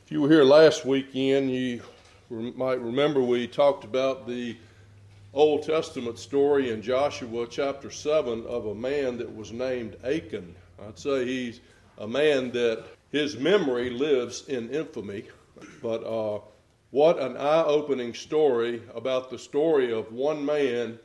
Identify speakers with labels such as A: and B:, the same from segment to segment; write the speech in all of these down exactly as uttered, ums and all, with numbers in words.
A: If you were here last weekend, you might remember we talked about the Old Testament story in Joshua chapter seven of a man that was named Achan. I'd say he's a man that his memory lives in infamy, but uh, what an eye-opening story about the story of one man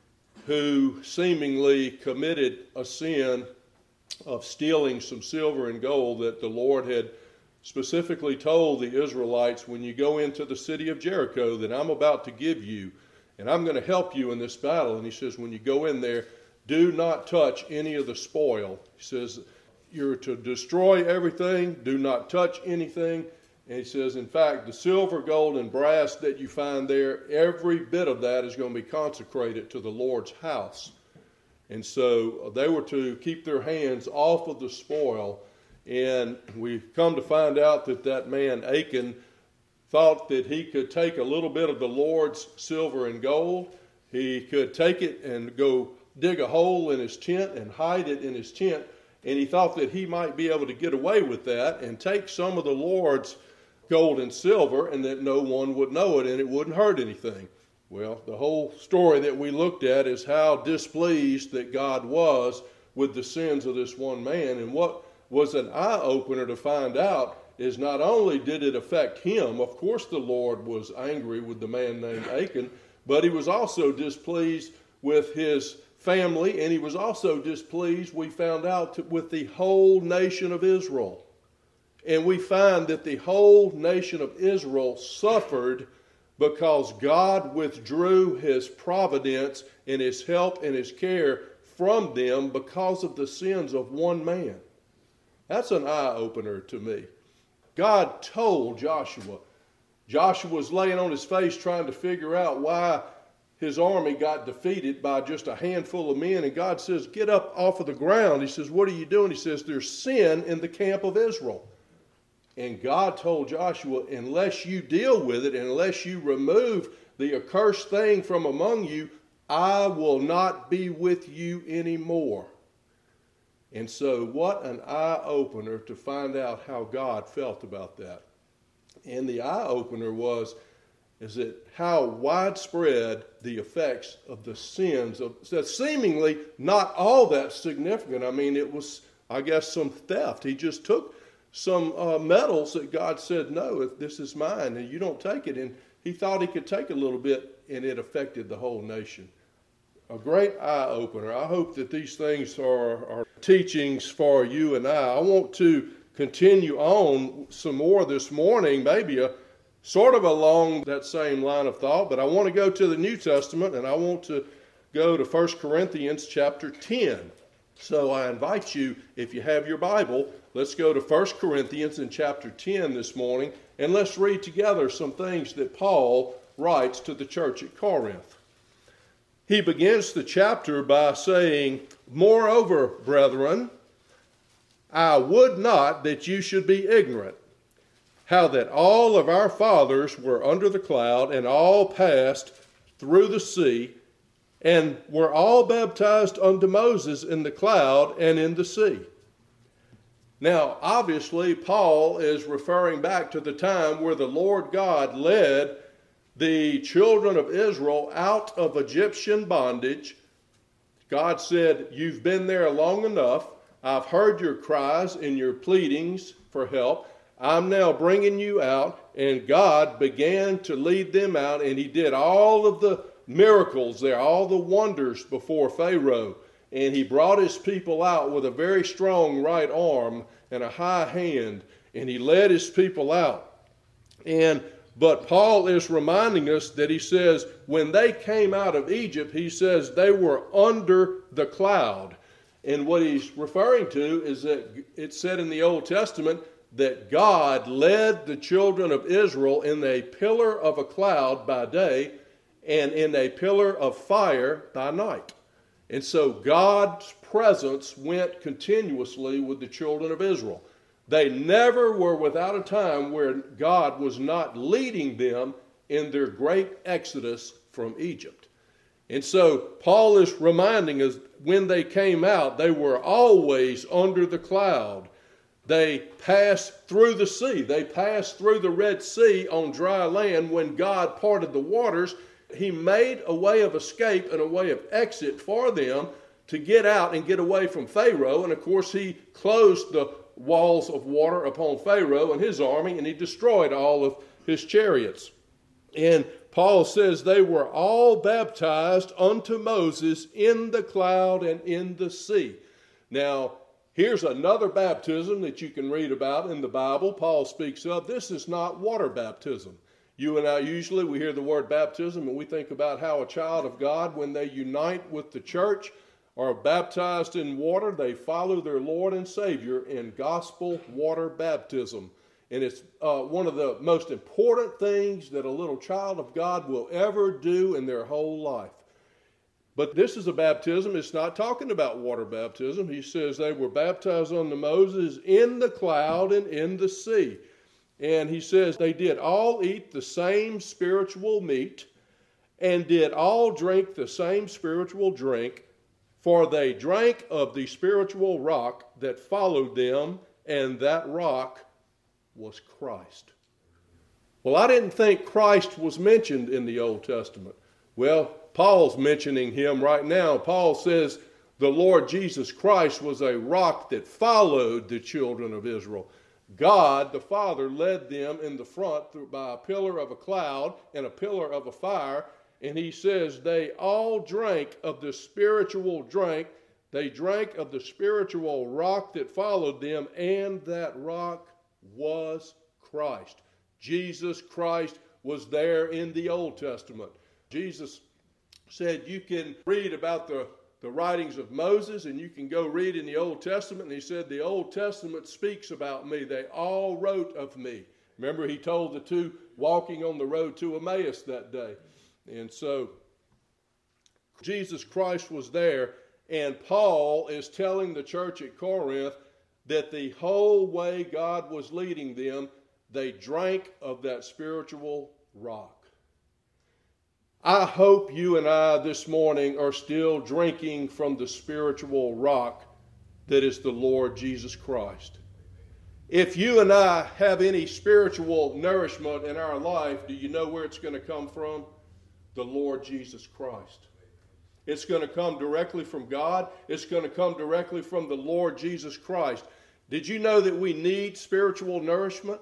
A: who seemingly committed a sin of stealing some silver and gold that the Lord had specifically told the Israelites, when you go into the city of Jericho, that I'm about to give you, and I'm going to help you in this battle. And he says, when you go in there, do not touch any of the spoil. He says, you're to destroy everything, do not touch anything. And he says, in fact, the silver, gold, and brass that you find there, every bit of that is going to be consecrated to the Lord's house. And so they were to keep their hands off of the spoil. And we come to find out that that man Achan thought that he could take a little bit of the Lord's silver and gold. He could take it and go dig a hole in his tent and hide it in his tent. And he thought that he might be able to get away with that and take some of the Lord's gold and silver and that no one would know it and it wouldn't hurt anything. Well, the whole story that we looked at is how displeased that God was with the sins of this one man. And what was an eye-opener to find out is not only did it affect him, of course the Lord was angry with the man named Achan, but he was also displeased with his family, and he was also displeased, we found out, to, with the whole nation of Israel. And we find that the whole nation of Israel suffered because God withdrew his providence and his help and his care from them because of the sins of one man. That's an eye-opener to me. God told Joshua. Joshua was laying on his face trying to figure out why his army got defeated by just a handful of men. And God says, get up off of the ground. He says, what are you doing? He says, there's sin in the camp of Israel. And God told Joshua, unless you deal with it, and unless you remove the accursed thing from among you, I will not be with you anymore. And so what an eye-opener to find out how God felt about that. And the eye-opener was, is that how widespread the effects of the sins of that seemingly not all that significant. I mean, it was, I guess, some theft. He just took some uh, metals that God said, no, if this is mine, and you don't take it. And he thought he could take a little bit, and it affected the whole nation. A great eye-opener. I hope that these things are, are teachings for you and I. I want to continue on some more this morning, maybe a sort of along that same line of thought, but I want to go to the New Testament, and I want to go to First Corinthians chapter ten. So I invite you, if you have your Bible, let's go to First Corinthians in chapter ten this morning, and let's read together some things that Paul writes to the church at Corinth. He begins the chapter by saying, moreover, brethren, I would not that you should be ignorant, how that all of our fathers were under the cloud, and all passed through the sea, and were all baptized unto Moses in the cloud and in the sea. Now, obviously, Paul is referring back to the time where the Lord God led the children of Israel out of Egyptian bondage. God said, you've been there long enough. I've heard your cries and your pleadings for help. I'm now bringing you out. And God began to lead them out, and he did all of the miracles there, all the wonders before Pharaoh. And he brought his people out with a very strong right arm and a high hand, and he led his people out. And But Paul is reminding us that he says when they came out of Egypt, he says they were under the cloud. And what he's referring to is that it said in the Old Testament that God led the children of Israel in a pillar of a cloud by day and in a pillar of fire by night. And so God's presence went continuously with the children of Israel. They never were without a time where God was not leading them in their great exodus from Egypt. And so Paul is reminding us when they came out, they were always under the cloud. They passed through the sea. They passed through the Red Sea on dry land when God parted the waters. He made a way of escape and a way of exit for them to get out and get away from Pharaoh. And of course, he closed the walls of water upon Pharaoh and his army, and he destroyed all of his chariots. And Paul says they were all baptized unto Moses in the cloud and in the sea. Now, here's another baptism that you can read about in the Bible. Paul speaks of. This is not water baptism. You and I usually, we hear the word baptism and we think about how a child of God, when they unite with the church, are baptized in water, they follow their Lord and Savior in gospel water baptism. And it's uh, one of the most important things that a little child of God will ever do in their whole life. But this is a baptism. It's not talking about water baptism. He says they were baptized unto Moses in the cloud and in the sea. And he says they did all eat the same spiritual meat and did all drink the same spiritual drink, for they drank of the spiritual rock that followed them, and that rock was Christ. Well, I didn't think Christ was mentioned in the Old Testament. Well, Paul's mentioning him right now. Paul says the Lord Jesus Christ was a rock that followed the children of Israel. God, the Father, led them in the front through, by a pillar of a cloud and a pillar of a fire. And he says they all drank of the spiritual drink. They drank of the spiritual rock that followed them, and that rock was Christ. Jesus Christ was there in the Old Testament. Jesus said you can read about the, the writings of Moses, and you can go read in the Old Testament. And he said the Old Testament speaks about me. They all wrote of me. Remember, he told the two walking on the road to Emmaus that day. And so Jesus Christ was there, and Paul is telling the church at Corinth that the whole way God was leading them, they drank of that spiritual rock. I hope you and I this morning are still drinking from the spiritual rock that is the Lord Jesus Christ. If you and I have any spiritual nourishment in our life, do you know where it's going to come from? The Lord Jesus Christ. It's going to come directly from God. It's going to come directly from the Lord Jesus Christ. Did you know that we need spiritual nourishment?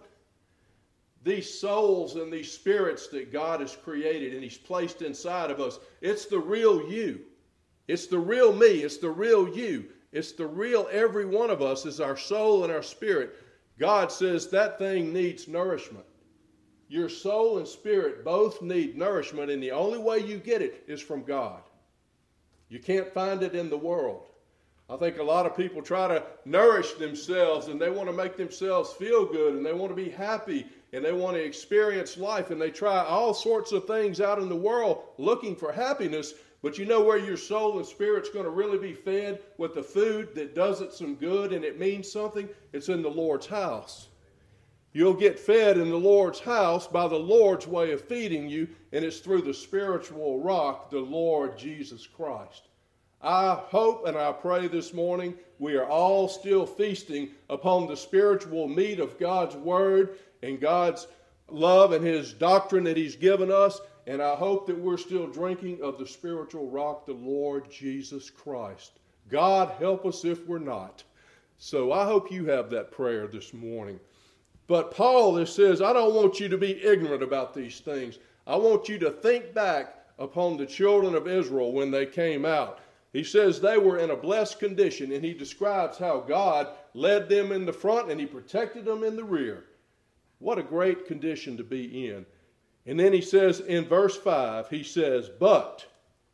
A: These souls and these spirits that God has created and He's placed inside of us, it's the real you. It's the real me. It's the real you. It's the real every one of us is our soul and our spirit. God says that thing needs nourishment. Your soul and spirit both need nourishment, and the only way you get it is from God. You can't find it in the world. I think a lot of people try to nourish themselves, and they want to make themselves feel good, and they want to be happy, and they want to experience life, and they try all sorts of things out in the world looking for happiness. But you know where your soul and spirit's going to really be fed with the food that does it some good and it means something? It's in the Lord's house. You'll get fed in the Lord's house by the Lord's way of feeding you, and it's through the spiritual rock, the Lord Jesus Christ. I hope and I pray this morning we are all still feasting upon the spiritual meat of God's Word and God's love and His doctrine that He's given us, and I hope that we're still drinking of the spiritual rock, the Lord Jesus Christ. God help us if we're not. So I hope you have that prayer this morning. But Paul this says, I don't want you to be ignorant about these things. I want you to think back upon the children of Israel when they came out. He says they were in a blessed condition, and he describes how God led them in the front and He protected them in the rear. What a great condition to be in. And then he says in verse five, he says, but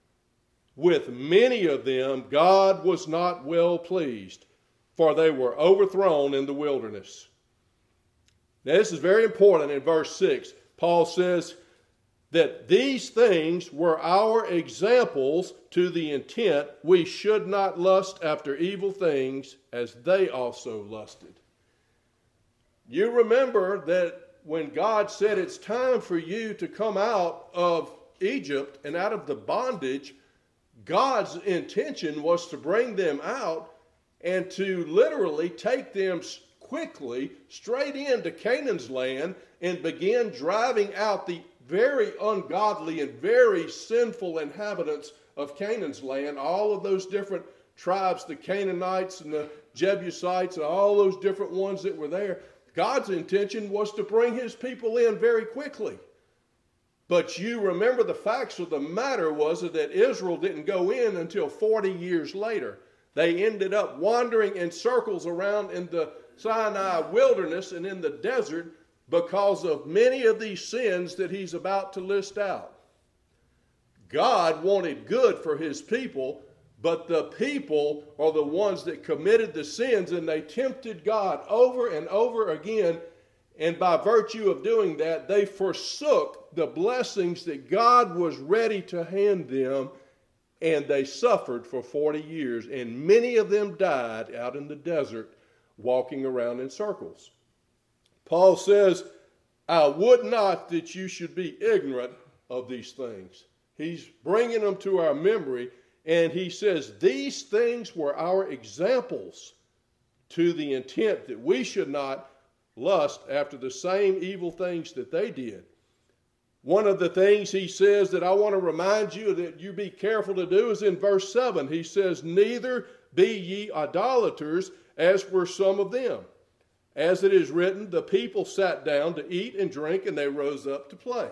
A: with many of them God was not well pleased, for they were overthrown in the wilderness. Now, this is very important in verse six. Paul says that these things were our examples to the intent we should not lust after evil things as they also lusted. You remember that when God said it's time for you to come out of Egypt and out of the bondage, God's intention was to bring them out and to literally take them quickly straight into Canaan's land and began driving out the very ungodly and very sinful inhabitants of Canaan's land, all of those different tribes, the Canaanites and the Jebusites and all those different ones that were there. God's intention was to bring his people in very quickly. But you remember the facts of the matter was that Israel didn't go in until forty years later. They ended up wandering in circles around in the Sinai wilderness and in the desert because of many of these sins that he's about to list out. God wanted good for his people, but the people are the ones that committed the sins, and they tempted God over and over again. And by virtue of doing that, they forsook the blessings that God was ready to hand them, and they suffered for forty years. And many of them died out in the desert, walking around in circles. Paul says, I would not that you should be ignorant of these things. He's bringing them to our memory, and he says, these things were our examples to the intent that we should not lust after the same evil things that they did. One of the things he says that I want to remind you that you be careful to do is in verse seven. He says, neither be ye idolaters, as were some of them. As it is written, the people sat down to eat and drink, and they rose up to play.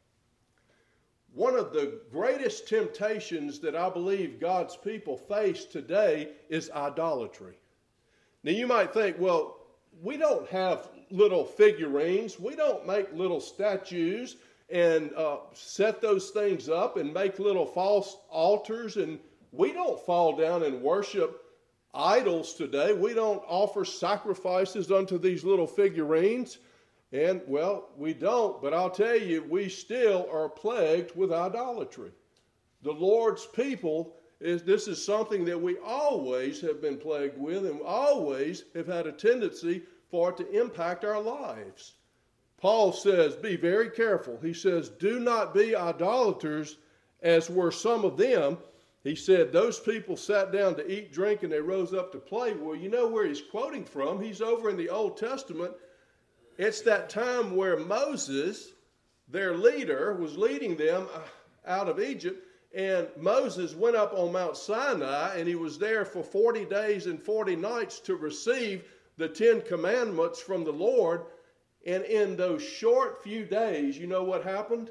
A: One of the greatest temptations that I believe God's people face today is idolatry. Now you might think, well, we don't have little figurines. We don't make little statues and uh, set those things up and make little false altars. And we don't fall down and worship idols today. We don't offer sacrifices unto these little figurines. And, well, we don't, but I'll tell you, we still are plagued with idolatry. The Lord's people, is this is something that we always have been plagued with and always have had a tendency for it to impact our lives. Paul says, be very careful. He says, do not be idolaters, as were some of them. He said, those people sat down to eat, drink, and they rose up to play. Well, you know where he's quoting from. He's over in the Old Testament. It's that time where Moses, their leader, was leading them out of Egypt, and Moses went up on Mount Sinai, and he was there for forty days and forty nights to receive the Ten Commandments from the Lord. And in those short few days, you know what happened?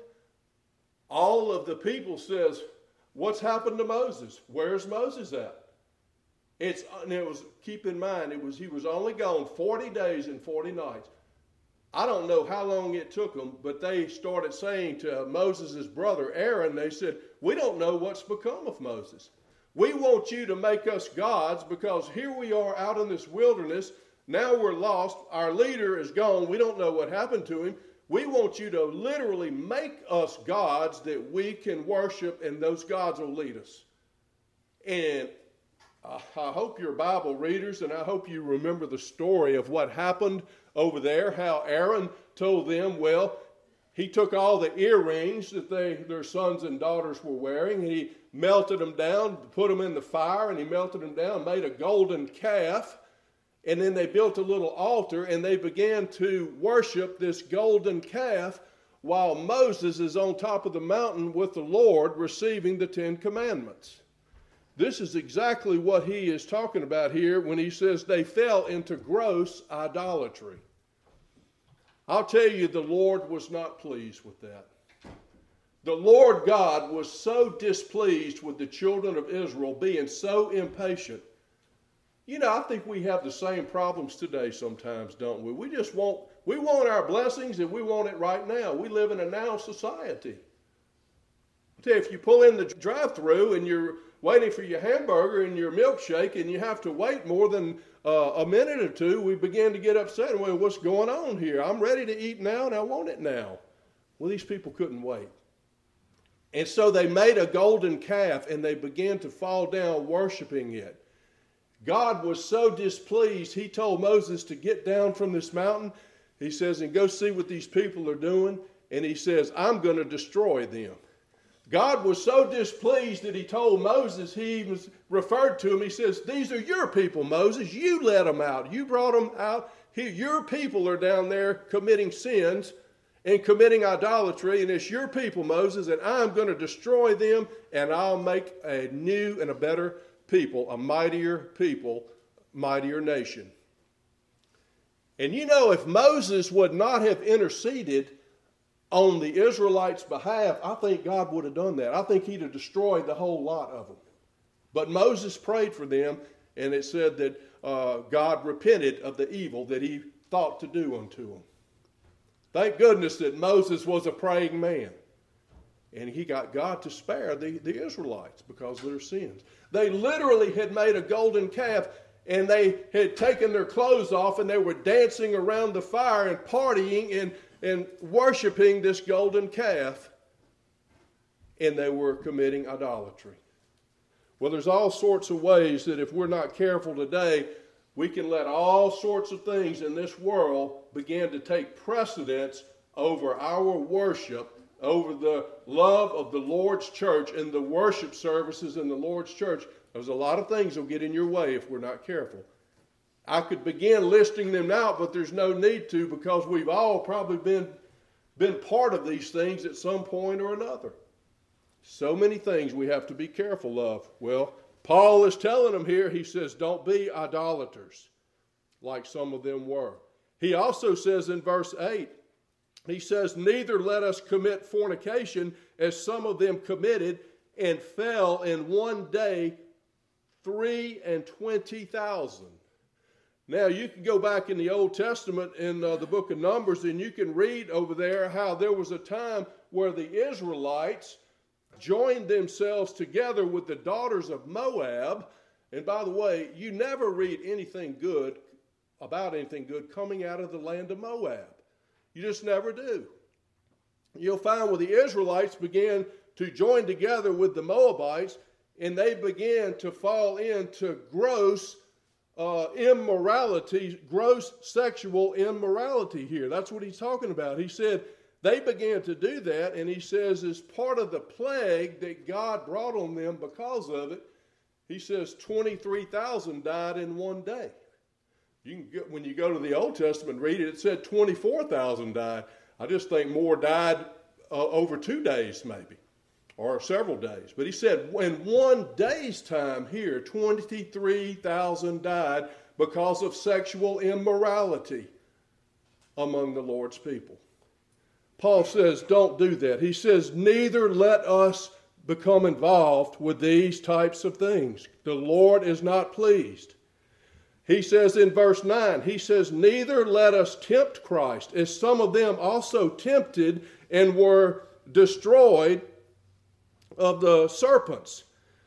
A: All of the people says, what's happened to Moses? Where's Moses at? It's, and it was, keep in mind, it was he was only gone forty days and forty nights. I don't know how long it took them, but they started saying to Moses' brother Aaron, they said, we don't know what's become of Moses. We want you to make us gods because here we are out in this wilderness. Now we're lost. Our leader is gone. We don't know what happened to him. We want you to literally make us gods that we can worship, and those gods will lead us. And I hope you're Bible readers, and I hope you remember the story of what happened over there, how Aaron told them, well, he took all the earrings that they, their sons and daughters were wearing, and he melted them down, put them in the fire, and he melted them down, made a golden calf, and then they built a little altar, and they began to worship this golden calf while Moses is on top of the mountain with the Lord receiving the Ten Commandments. This is exactly what he is talking about here when he says they fell into gross idolatry. I'll tell you, the Lord was not pleased with that. The Lord God was so displeased with the children of Israel being so impatient. You know, I think we have the same problems today sometimes, don't we? We just want, we want our blessings and we want it right now. We live in a now society. I tell you, if you pull in the drive-thru and you're waiting for your hamburger and your milkshake and you have to wait more than uh, a minute or two, we begin to get upset. Well, what's going on here? I'm ready to eat now and I want it now. Well, these people couldn't wait. And so they made a golden calf and they began to fall down worshiping it. God was so displeased, he told Moses to get down from this mountain. He says, and go see what these people are doing. And he says, I'm going to destroy them. God was so displeased that he told Moses, he was referred to him, he says, these are your people, Moses. You let them out. You brought them out He, your people are down there committing sins and committing idolatry, and it's your people, Moses, and I'm going to destroy them, and I'll make a new and a better people, a mightier people, mightier nation. And you know, if Moses would not have interceded on the Israelites' behalf, I think God would have done that. I think he'd have destroyed the whole lot of them. But Moses prayed for them, and it said that uh, God repented of the evil that he thought to do unto them. Thank goodness that Moses was a praying man. And he got God to spare the, the Israelites because of their sins. They literally had made a golden calf, and they had taken their clothes off, and they were dancing around the fire and partying and, and worshiping this golden calf. And they were committing idolatry. Well, there's all sorts of ways that if we're not careful today, we can let all sorts of things in this world begin to take precedence over our worship, over the love of the Lord's church and the worship services in the Lord's church. There's a lot of things that will get in your way if we're not careful. I could begin listing them out, but there's no need to, because we've all probably been, been part of these things at some point or another. So many things we have to be careful of. Well, Paul is telling them here, he says, don't be idolaters like some of them were. He also says in verse eight, he says, neither let us commit fornication as some of them committed and fell in one day three and twenty thousand. Now you can go back in the Old Testament in uh, the book of Numbers, and you can read over there how there was a time where the Israelites joined themselves together with the daughters of Moab. And by the way, you never read anything good about anything good coming out of the land of Moab. You just never do. You'll find where the Israelites began to join together with the Moabites, and they began to fall into gross uh, immorality, gross sexual immorality here. That's what he's talking about. He said, they began to do that, and he says as part of the plague that God brought on them because of it, he says twenty-three thousand died in one day. You can get, when you go to the Old Testament and read it, it said twenty-four thousand died. I just think more died uh, over two days maybe, or several days. But he said in one day's time here, twenty-three thousand died because of sexual immorality among the Lord's people. Paul says, don't do that. He says, neither let us become involved with these types of things. The Lord is not pleased. He says in verse nine, he says, neither let us tempt Christ, as some of them also tempted and were destroyed of the serpents.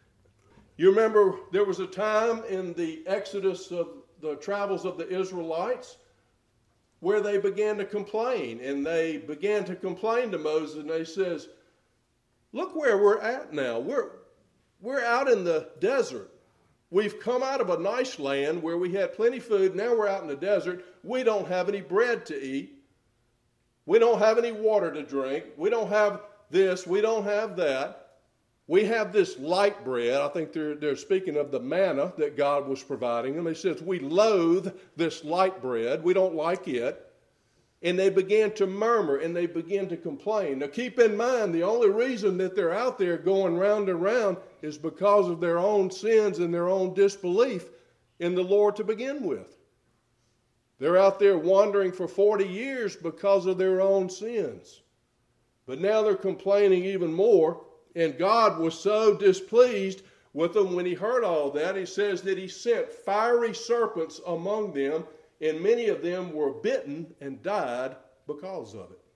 A: You remember there was a time in the exodus of the travels of the Israelites where they began to complain, and they began to complain to Moses, and they says, look where we're at now. We're, we're out in the desert. We've come out of a nice land where we had plenty of food. Now we're out in the desert. We don't have any bread to eat. We don't have any water to drink. We don't have this. We don't have that. We have this light bread. I think they're, they're speaking of the manna that God was providing them. He says, we loathe this light bread. We don't like it. And they began to murmur and they began to complain. Now keep in mind, the only reason that they're out there going round and round is because of their own sins and their own disbelief in the Lord to begin with. They're out there wandering for forty years because of their own sins. But now they're complaining even more. And God was so displeased with them when he heard all that. He says that he sent fiery serpents among them, and many of them were bitten and died because of it.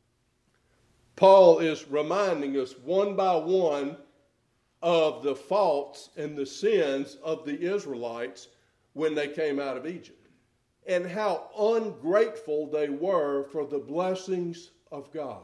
A: Paul is reminding us one by one of the faults and the sins of the Israelites when they came out of Egypt, and how ungrateful they were for the blessings of God.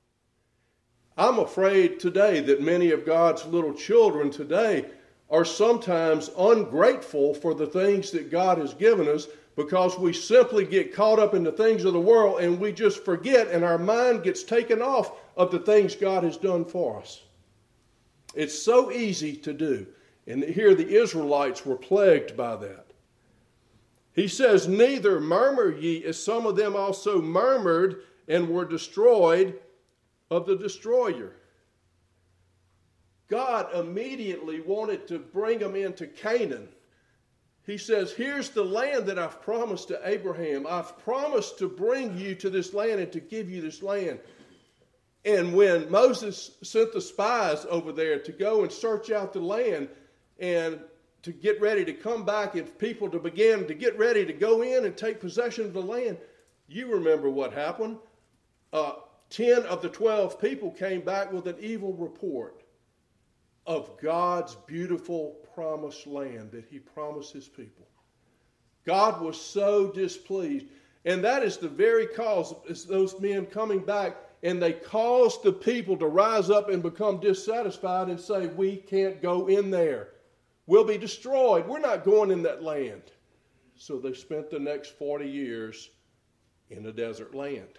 A: I'm afraid today that many of God's little children today are sometimes ungrateful for the things that God has given us, because we simply get caught up in the things of the world and we just forget, and our mind gets taken off of the things God has done for us. It's so easy to do. And here the Israelites were plagued by that. He says, neither murmur ye, as some of them also murmured and were destroyed of the destroyer. God immediately wanted to bring them into Canaan. He says, here's the land that I've promised to Abraham. I've promised to bring you to this land and to give you this land. And when Moses sent the spies over there to go and search out the land and to get ready to come back and people to begin to get ready to go in and take possession of the land, you remember what happened. Uh, ten of the twelve people came back with an evil report of God's beautiful promised land that he promised his people. God was so displeased. And that is the very cause of those men coming back, and they caused the people to rise up and become dissatisfied and say, we can't go in there. We'll be destroyed. We're not going in that land. So they spent the next forty years in a desert land.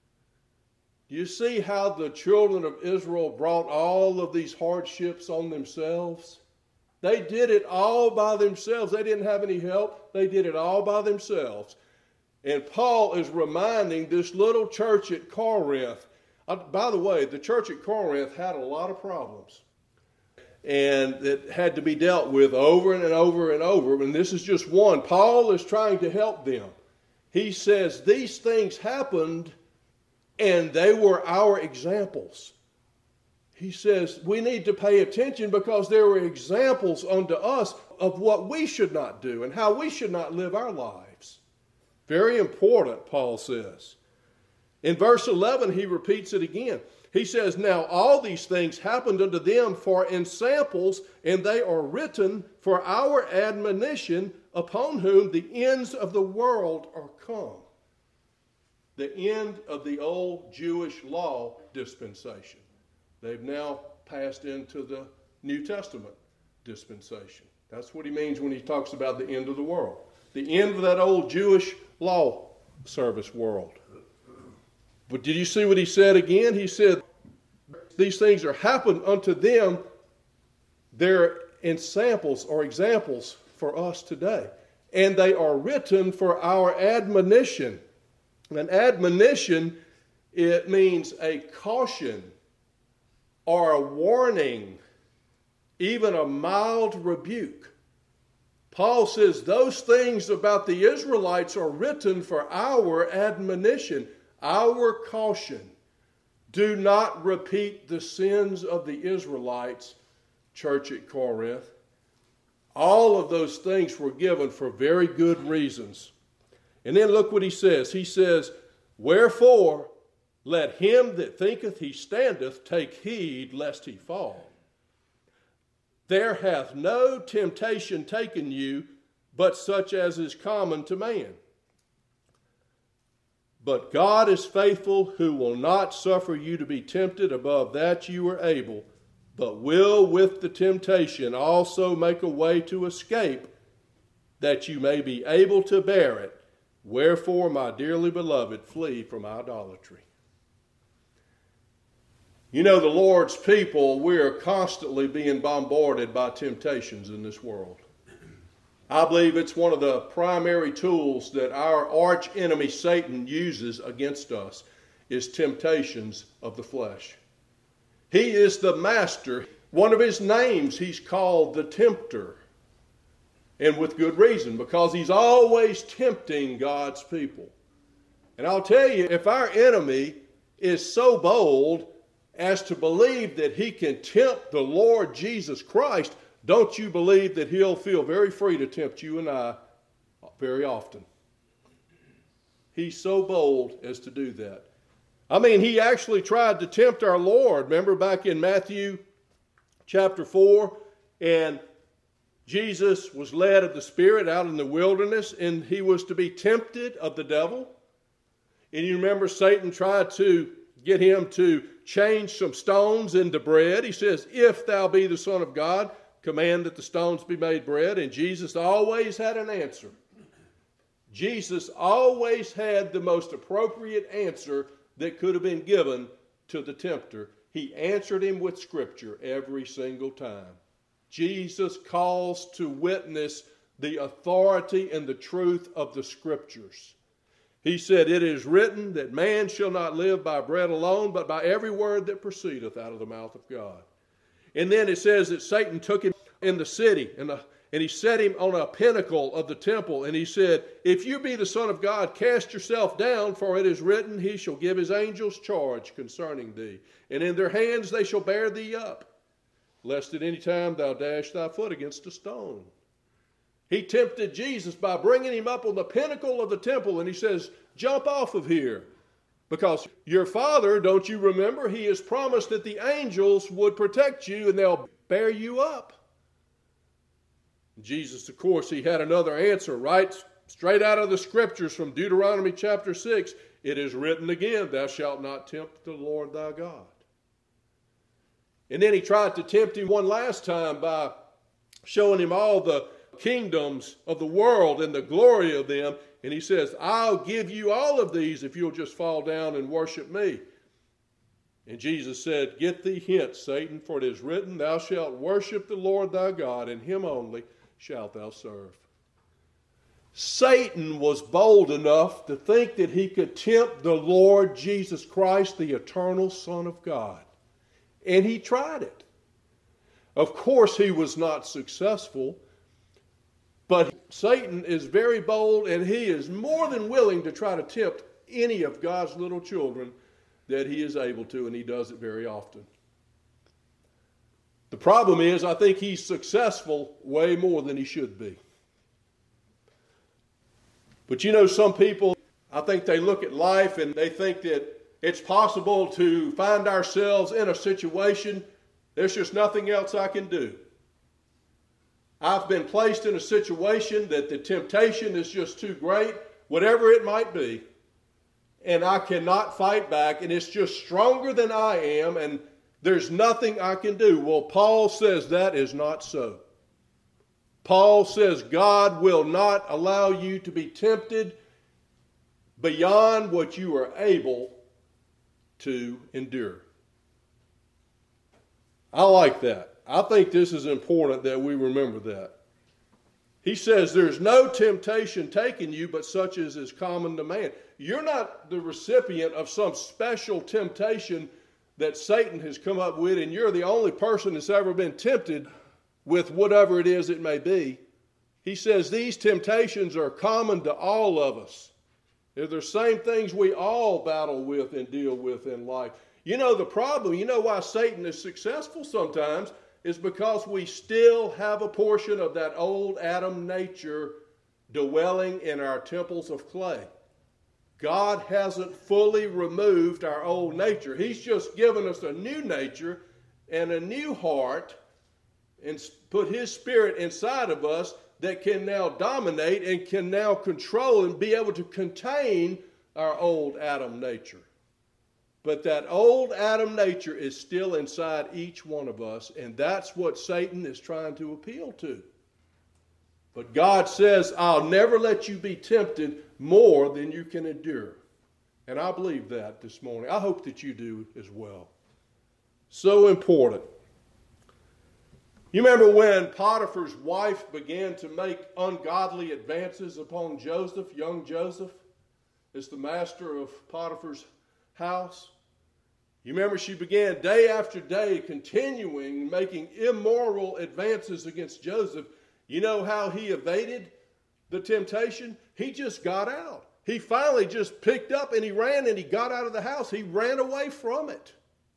A: Do you see how the children of Israel brought all of these hardships on themselves? They did it all by themselves. They didn't have any help. They did it all by themselves. And Paul is reminding this little church at Corinth. Uh, by the way, the church at Corinth had a lot of problems. And it had to be dealt with over and over and over. And this is just one. Paul is trying to help them. He says these things happened and they were our examples. He says we need to pay attention because there were examples unto us of what we should not do and how we should not live our lives. Very important, Paul says. In verse eleven, he repeats it again. He says, now all these things happened unto them for ensamples, and they are written for our admonition, upon whom the ends of the world are come. The end of the old Jewish law dispensation. They've now passed into the New Testament dispensation. That's what he means when he talks about the end of the world. The end of that old Jewish law service world. But did you see what he said again? He said, these things are happened unto them. They're ensamples or examples for us today. And they are written for our admonition. An admonition, it means a caution or a warning, even a mild rebuke. Paul says those things about the Israelites are written for our admonition, our caution. Do not repeat the sins of the Israelites, church at Corinth. All of those things were given for very good reasons. And then look what he says. He says, wherefore, let him that thinketh he standeth take heed lest he fall. There hath no temptation taken you, but such as is common to man. But God is faithful, who will not suffer you to be tempted above that you are able, but will with the temptation also make a way to escape, that you may be able to bear it. Wherefore, my dearly beloved, flee from idolatry. You know, the Lord's people, we are constantly being bombarded by temptations in this world. I believe it's one of the primary tools that our arch enemy Satan uses against us is temptations of the flesh. He is the master. One of his names, he's called the tempter. And with good reason, because he's always tempting God's people. And I'll tell you, if our enemy is so bold as to believe that he can tempt the Lord Jesus Christ, don't you believe that he'll feel very free to tempt you and I very often? He's so bold as to do that. I mean, he actually tried to tempt our Lord. Remember back in Matthew chapter four, and Jesus was led of the Spirit out in the wilderness, and he was to be tempted of the devil. And you remember Satan tried to get him to change some stones into bread. He says, if thou be the Son of God, command that the stones be made bread. And Jesus always had an answer. Jesus always had the most appropriate answer that could have been given to the tempter. He answered him with Scripture every single time. Jesus calls to witness the authority and the truth of the Scriptures. He said, "It is written that man shall not live by bread alone, but by every word that proceedeth out of the mouth of God." And then it says that Satan took him in the city, and, the, and he set him on a pinnacle of the temple, and he said, "If you be the Son of God, cast yourself down, for it is written, He shall give His angels charge concerning thee, and in their hands they shall bear thee up, lest at any time thou dash thy foot against a stone." He tempted Jesus by bringing him up on the pinnacle of the temple, and he says, "Jump off of here, because your Father, don't you remember, He has promised that the angels would protect you and they'll bear you up." Jesus, of course, he had another answer, right? Straight out of the Scriptures from Deuteronomy chapter six. "It is written again, thou shalt not tempt the Lord thy God." And then he tried to tempt him one last time by showing him all the kingdoms of the world and the glory of them. And he says, "I'll give you all of these if you'll just fall down and worship me." And Jesus said, "Get thee hence, Satan, for it is written, thou shalt worship the Lord thy God, and him only shalt thou serve." Satan was bold enough to think that he could tempt the Lord Jesus Christ, the eternal Son of God. And he tried it. Of course, he was not successful. But Satan is very bold, and he is more than willing to try to tempt any of God's little children that he is able to, and he does it very often. The problem is, I think he's successful way more than he should be. But you know, some people, I think they look at life and they think that it's possible to find ourselves in a situation, there's just nothing else I can do. I've been placed in a situation that the temptation is just too great, whatever it might be, and I cannot fight back, and it's just stronger than I am, and there's nothing I can do. Well, Paul says that is not so. Paul says God will not allow you to be tempted beyond what you are able to endure. I like that. I think this is important that we remember that. He says there's no temptation taken you but such as is common to man. You're not the recipient of some special temptation that Satan has come up with, and you're the only person that's ever been tempted with whatever it is it may be. He says these temptations are common to all of us. They're the same things we all battle with and deal with in life. You know the problem, you know why Satan is successful sometimes, is because we still have a portion of that old Adam nature dwelling in our temples of clay. God hasn't fully removed our old nature. He's just given us a new nature and a new heart and put His Spirit inside of us that can now dominate and can now control and be able to contain our old Adam nature. But that old Adam nature is still inside each one of us, and that's what Satan is trying to appeal to. But God says, I'll never let you be tempted more than you can endure. And I believe that this morning. I hope that you do as well. So important. You remember when Potiphar's wife began to make ungodly advances upon Joseph, young Joseph, as the master of Potiphar's house? You remember she began day after day continuing making immoral advances against Joseph. You know how he evaded the temptation? He just got out. He finally just picked up and he ran and he got out of the house. He ran away from it.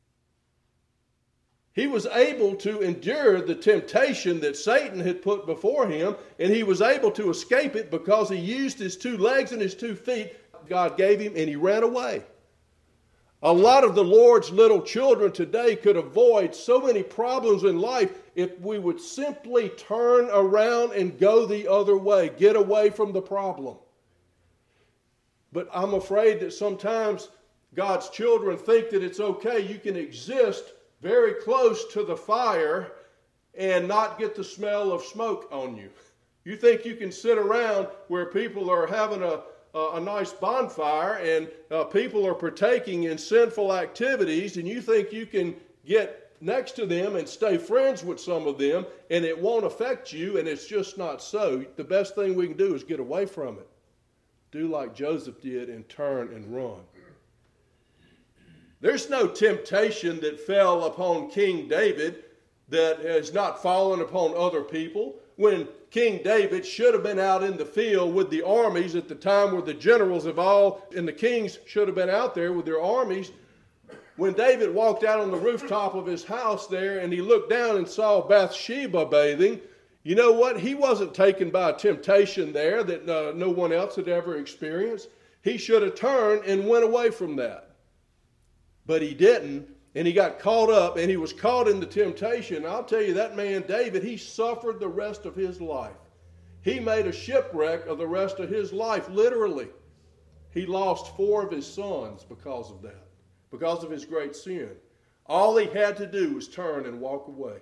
A: He was able to endure the temptation that Satan had put before him, and he was able to escape it because he used his two legs and his two feet God gave him, and he ran away. A lot of the Lord's little children today could avoid so many problems in life if we would simply turn around and go the other way, get away from the problem. But I'm afraid that sometimes God's children think that it's okay. You can exist very close to the fire and not get the smell of smoke on you. You think you can sit around where people are having a Uh, a nice bonfire and uh, people are partaking in sinful activities, and you think you can get next to them and stay friends with some of them, and it won't affect you, and it's just not so. The best thing we can do is get away from it. Do like Joseph did and turn and run. There's no temptation that fell upon King David that has not fallen upon other people. When King David should have been out in the field with the armies at the time where the generals of all and the kings should have been out there with their armies. When David walked out on the rooftop of his house there and he looked down and saw Bathsheba bathing, you know what? He wasn't taken by a temptation there that uh, no one else had ever experienced. He should have turned and went away from that. But he didn't, and he got caught up, and he was caught in the temptation. I'll tell you, that man David, he suffered the rest of his life. He made a shipwreck of the rest of his life, literally. He lost four of his sons because of that, because of his great sin. All he had to do was turn and walk away.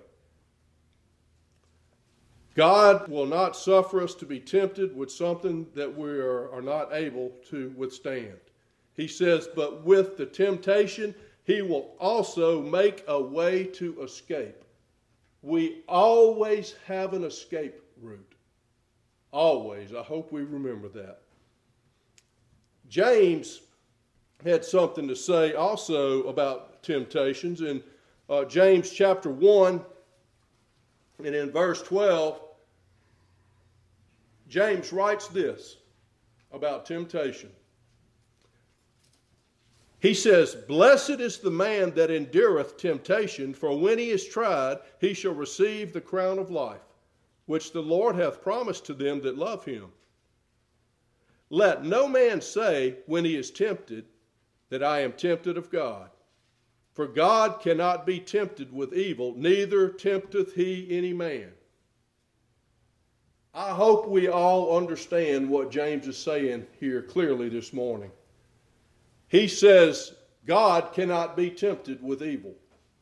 A: God will not suffer us to be tempted with something that we are, are not able to withstand. He says, but with the temptation, he will also make a way to escape. We always have an escape route. Always. I hope we remember that. James had something to say also about temptations. In uh, James chapter one, and in verse twelve, James writes this about temptation. He says, blessed is the man that endureth temptation, for when he is tried, he shall receive the crown of life, which the Lord hath promised to them that love him. Let no man say when he is tempted that I am tempted of God. For God cannot be tempted with evil, neither tempteth he any man. I hope we all understand what James is saying here clearly this morning. He says God cannot be tempted with evil.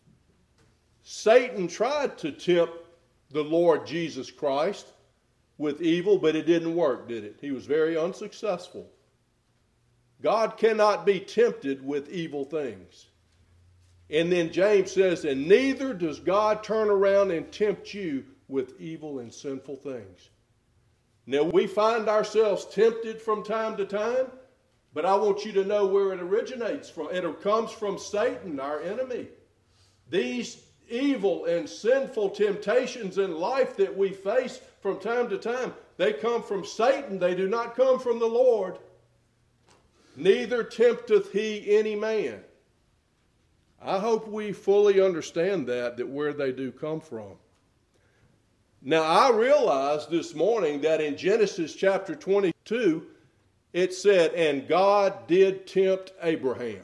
A: Satan tried to tempt the Lord Jesus Christ with evil, but it didn't work, did it? He was very unsuccessful. God cannot be tempted with evil things. And then James says, and neither does God turn around and tempt you with evil and sinful things. Now, we find ourselves tempted from time to time, but I want you to know where it originates from. It comes from Satan, our enemy. These evil and sinful temptations in life that we face from time to time, they come from Satan. They do not come from the Lord. Neither tempteth he any man. I hope we fully understand that, that where they do come from. Now, I realize this morning that in Genesis chapter twenty-two, it said, and God did tempt Abraham.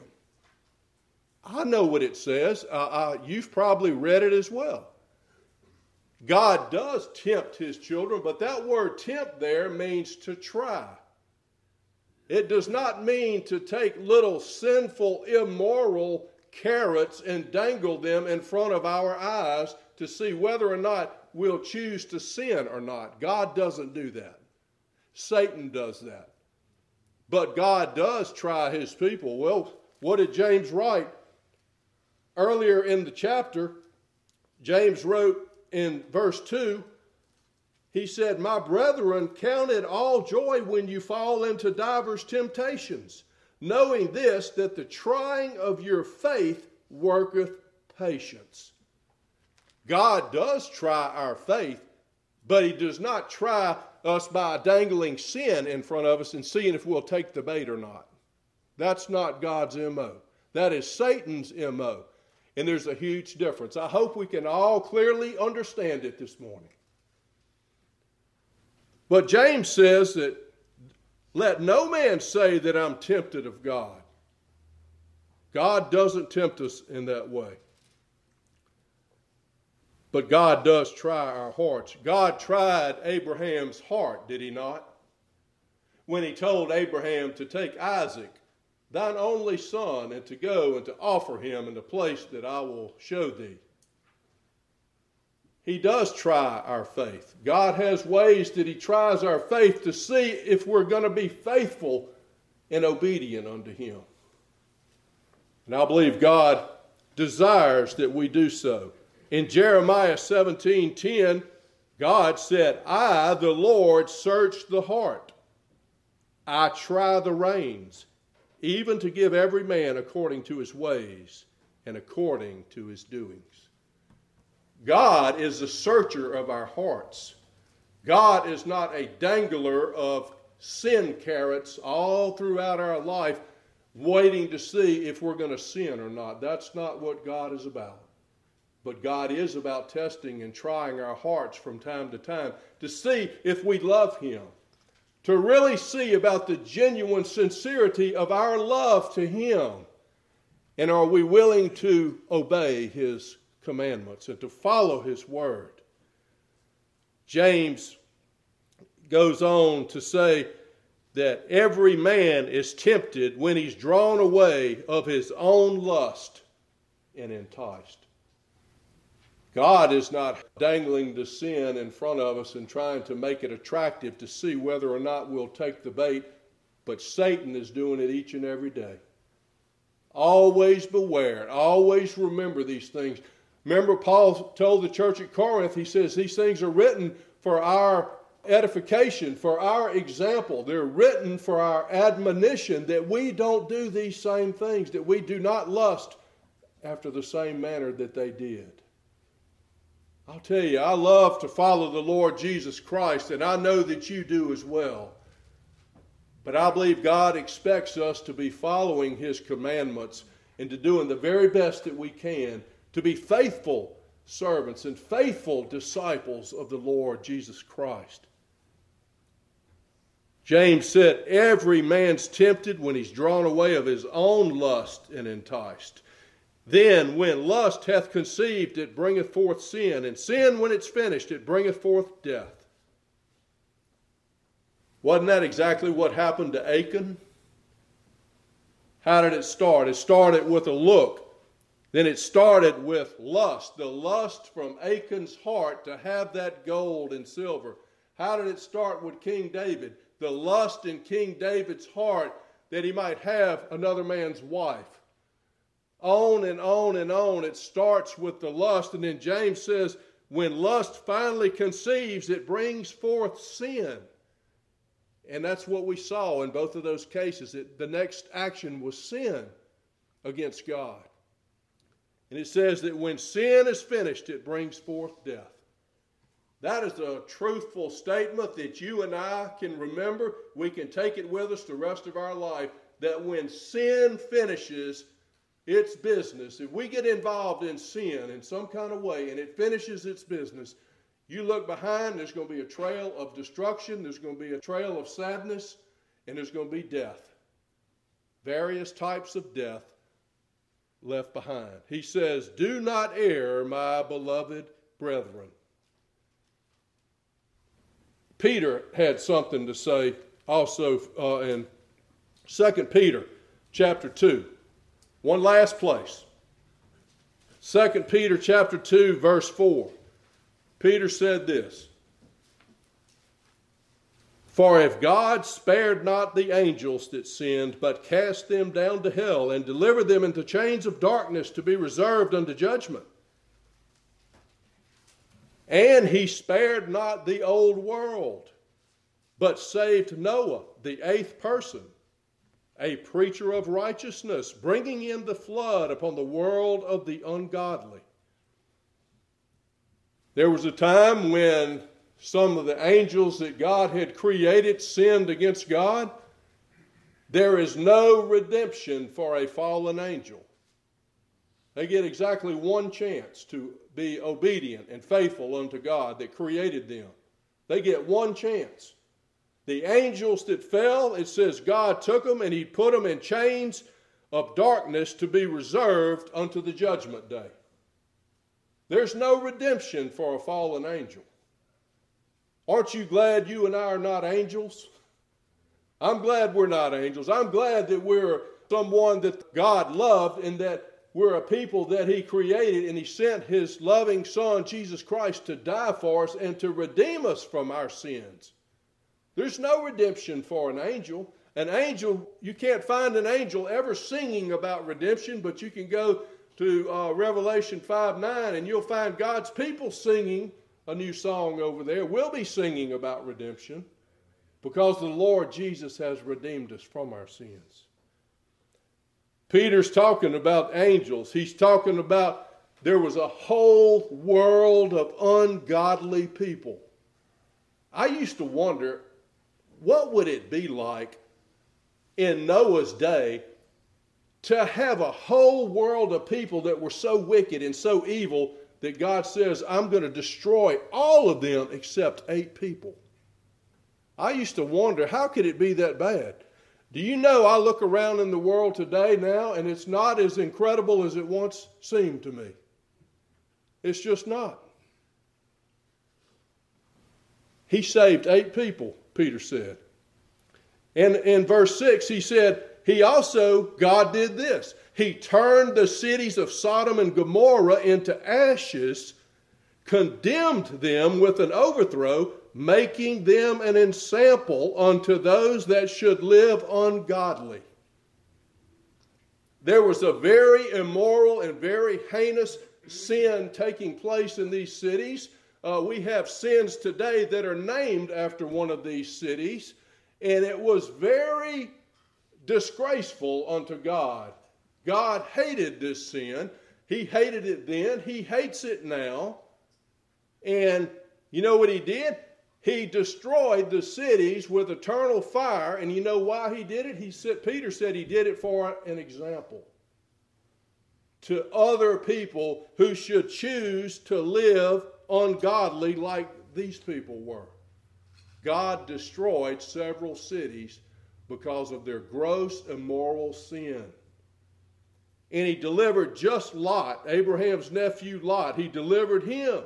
A: I know what it says. Uh, uh, you've probably read it as well. God does tempt his children, but that word tempt there means to try. It does not mean to take little sinful, immoral carrots and dangle them in front of our eyes to see whether or not we'll choose to sin or not. God doesn't do that. Satan does that. But God does try his people. Well, what did James write? Earlier in the chapter, James wrote in verse two, he said, my brethren, count it all joy when you fall into divers temptations, knowing this, that the trying of your faith worketh patience. God does try our faith, but he does not try us by dangling sin in front of us and seeing if we'll take the bait or not. That's not God's M O. That is Satan's M O. And there's a huge difference. I hope we can all clearly understand it this morning. But James says that let no man say that I'm tempted of God. God doesn't tempt us in that way. But God does try our hearts. God tried Abraham's heart, did he not? When he told Abraham to take Isaac, thine only son, and to go and to offer him in the place that I will show thee. He does try our faith. God has ways that he tries our faith to see if we're going to be faithful and obedient unto him. And I believe God desires that we do so. In Jeremiah seventeen ten, God said, I, the Lord, search the heart. I try the reins, even to give every man according to his ways and according to his doings. God is the searcher of our hearts. God is not a dangler of sin carrots all throughout our life, waiting to see if we're going to sin or not. That's not what God is about. But God is about testing and trying our hearts from time to time to see if we love Him, to really see about the genuine sincerity of our love to Him. And are we willing to obey His commandments and to follow His word? James goes on to say that every man is tempted when he's drawn away of his own lust and enticed. God is not dangling the sin in front of us and trying to make it attractive to see whether or not we'll take the bait, but Satan is doing it each and every day. Always beware. Always remember these things. Remember, Paul told the church at Corinth, he says, these things are written for our edification, for our example. They're written for our admonition that we don't do these same things, that we do not lust after the same manner that they did. I'll tell you, I love to follow the Lord Jesus Christ, and I know that you do as well. But I believe God expects us to be following His commandments and to doing the very best that we can to be faithful servants and faithful disciples of the Lord Jesus Christ. James said, every man's tempted when he's drawn away of his own lust and enticed. Then when lust hath conceived, it bringeth forth sin, and sin, when it's finished, it bringeth forth death. Wasn't that exactly what happened to Achan? How did it start? It started with a look. Then it started with lust, the lust from Achan's heart to have that gold and silver. How did it start with King David? The lust in King David's heart that he might have another man's wife. On and on and on. It starts with the lust. And then James says, when lust finally conceives, it brings forth sin. And that's what we saw in both of those cases. It, the next action was sin against God. And it says that when sin is finished, it brings forth death. That is a truthful statement that you and I can remember. We can take it with us the rest of our life, that when sin finishes its business, if we get involved in sin in some kind of way and it finishes its business, you look behind, there's going to be a trail of destruction, there's going to be a trail of sadness, and there's going to be death. Various types of death left behind. He says, do not err, my beloved brethren. Peter had something to say also uh, in Second Peter chapter two. One last place. Second Peter chapter two, verse four. Peter said this, for if God spared not the angels that sinned, but cast them down to hell, and delivered them into chains of darkness to be reserved unto judgment, and he spared not the old world, but saved Noah, the eighth person, a preacher of righteousness, bringing in the flood upon the world of the ungodly. There was a time when some of the angels that God had created sinned against God. There is no redemption for a fallen angel. They get exactly one chance to be obedient and faithful unto God that created them. They get one chance. The angels that fell, it says God took them and He put them in chains of darkness to be reserved unto the judgment day. There's no redemption for a fallen angel. Aren't you glad you and I are not angels? I'm glad we're not angels. I'm glad that we're someone that God loved and that we're a people that He created, and He sent His loving Son, Jesus Christ, to die for us and to redeem us from our sins. There's no redemption for an angel. An angel, you can't find an angel ever singing about redemption, but you can go to uh, Revelation five nine, and you'll find God's people singing a new song over there. We'll be singing about redemption because the Lord Jesus has redeemed us from our sins. Peter's talking about angels. He's talking about there was a whole world of ungodly people. I used to wonder, what would it be like in Noah's day to have a whole world of people that were so wicked and so evil that God says, I'm going to destroy all of them except eight people. I used to wonder, how could it be that bad? Do you know, I look around in the world today now, and it's not as incredible as it once seemed to me. It's just not. He saved eight people, Peter said. And in verse six, he said, he also, God did this. He turned the cities of Sodom and Gomorrah into ashes, condemned them with an overthrow, making them an ensample unto those that should live ungodly. There was a very immoral and very heinous sin taking place in these cities. Uh, we have sins today that are named after one of these cities, and it was very disgraceful unto God. God hated this sin. He hated it then. He hates it now. And you know what he did? He destroyed the cities with eternal fire. And you know why he did it? He said, Peter said he did it for an example to other people who should choose to live ungodly like these people were. God destroyed several cities because of their gross immoral sin. And he delivered just Lot, Abraham's nephew Lot. He delivered him.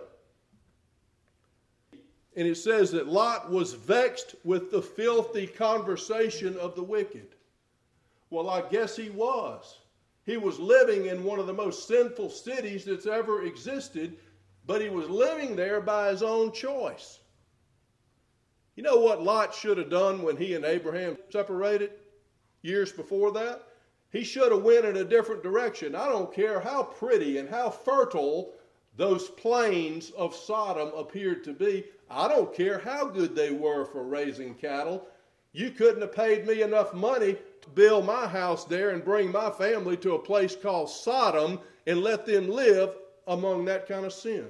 A: And it says that Lot was vexed with the filthy conversation of the wicked. Well, I guess he was. He was living in one of the most sinful cities that's ever existed, but he was living there by his own choice. You know what Lot should have done when he and Abraham separated years before that? He should have went in a different direction. I don't care how pretty and how fertile those plains of Sodom appeared to be. I don't care how good they were for raising cattle. You couldn't have paid me enough money to build my house there and bring my family to a place called Sodom and let them live among that kind of sin.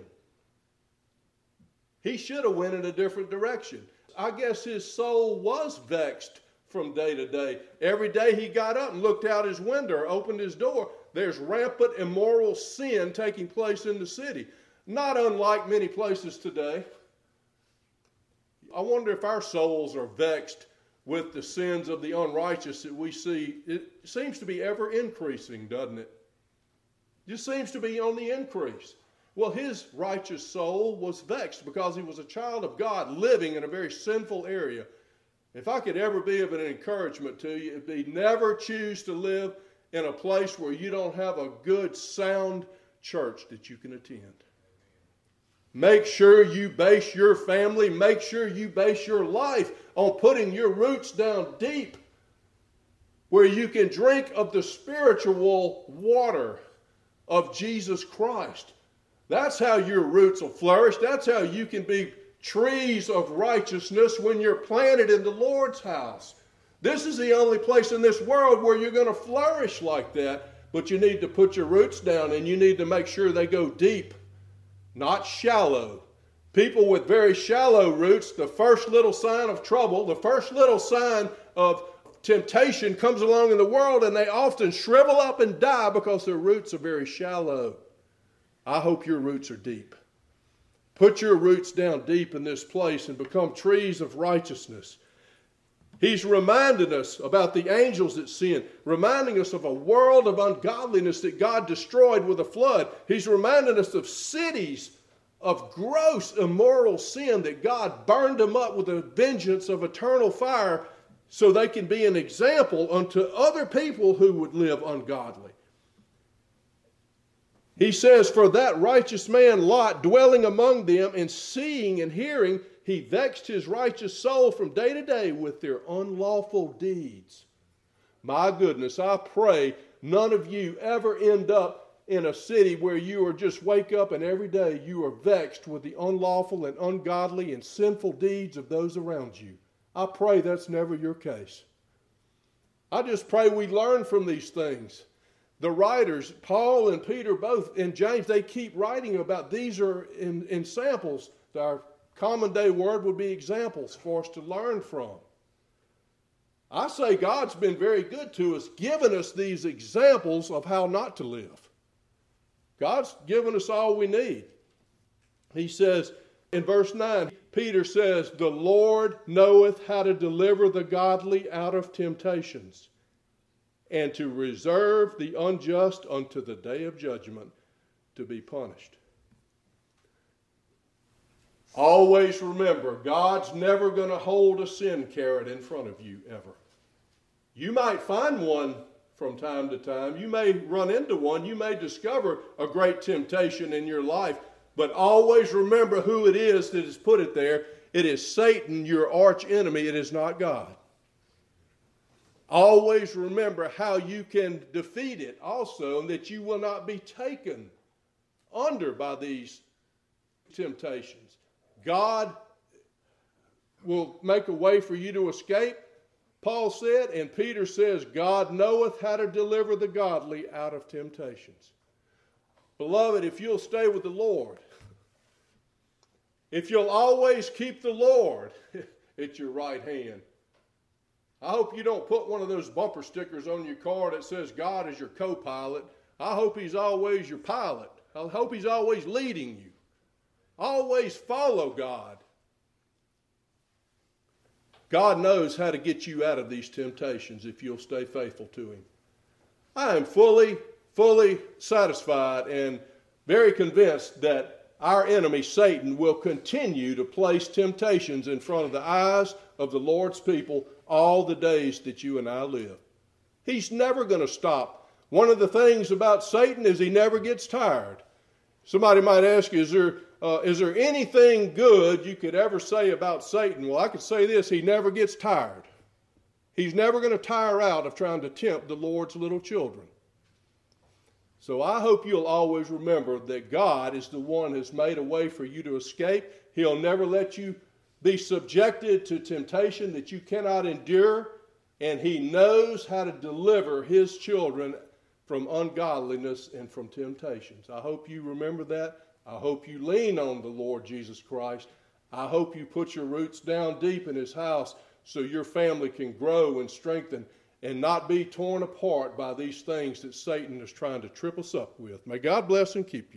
A: He should have went in a different direction. I guess his soul was vexed from day to day. Every day he got up and looked out his window or opened his door. There's rampant immoral sin taking place in the city. Not unlike many places today. I wonder if our souls are vexed with the sins of the unrighteous that we see. It seems to be ever increasing, doesn't it? It just seems to be on the increase. Well, his righteous soul was vexed because he was a child of God living in a very sinful area. If I could ever be of an encouragement to you, it'd be never choose to live in a place where you don't have a good, sound church that you can attend. Make sure you base your family, make sure you base your life on putting your roots down deep where you can drink of the spiritual water of Jesus Christ. That's how your roots will flourish. That's how you can be trees of righteousness when you're planted in the Lord's house. This is the only place in this world where you're going to flourish like that, but you need to put your roots down and you need to make sure they go deep, not shallow. People with very shallow roots, the first little sign of trouble, the first little sign of temptation comes along in the world and they often shrivel up and die because their roots are very shallow. I hope your roots are deep. Put your roots down deep in this place and become trees of righteousness. He's reminding us about the angels that sinned, reminding us of a world of ungodliness that God destroyed with a flood. He's reminding us of cities of gross immoral sin that God burned them up with a vengeance of eternal fire so they can be an example unto other people who would live ungodly. He says, for that righteous man Lot dwelling among them and seeing and hearing, he vexed his righteous soul from day to day with their unlawful deeds. My goodness, I pray none of you ever end up in a city where you are just wake up and every day you are vexed with the unlawful and ungodly and sinful deeds of those around you. I pray that's never your case. I just pray we learn from these things. The writers, Paul and Peter both, and James, they keep writing about these are in, in samples. Our common day word would be examples for us to learn from. I say God's been very good to us, giving us these examples of how not to live. God's given us all we need. He says in verse nine, Peter says, the Lord knoweth how to deliver the godly out of temptations, and to reserve the unjust unto the day of judgment to be punished. Always remember, God's never going to hold a sin carrot in front of you, ever. You might find one from time to time. You may run into one. You may discover a great temptation in your life. But always remember who it is that has put it there. It is Satan, your arch enemy. It is not God. Always remember how you can defeat it also, and that you will not be taken under by these temptations. God will make a way for you to escape, Paul said, and Peter says, God knoweth how to deliver the godly out of temptations. Beloved, if you'll stay with the Lord, if you'll always keep the Lord at your right hand, I hope you don't put one of those bumper stickers on your car that says God is your co-pilot. I hope He's always your pilot. I hope He's always leading you. Always follow God. God knows how to get you out of these temptations if you'll stay faithful to Him. I am fully, fully satisfied and very convinced that our enemy, Satan, will continue to place temptations in front of the eyes of the Lord's people all the days that you and I live. He's never going to stop. One of the things about Satan is he never gets tired. Somebody might ask, is there Uh, is there anything good you could ever say about Satan? Well, I could say this, he never gets tired. He's never going to tire out of trying to tempt the Lord's little children. So I hope you'll always remember that God is the one who's made a way for you to escape. He'll never let you be subjected to temptation that you cannot endure, and He knows how to deliver His children from ungodliness and from temptations. I hope you remember that. I hope you lean on the Lord Jesus Christ. I hope you put your roots down deep in His house so your family can grow and strengthen and not be torn apart by these things that Satan is trying to trip us up with. May God bless and keep you.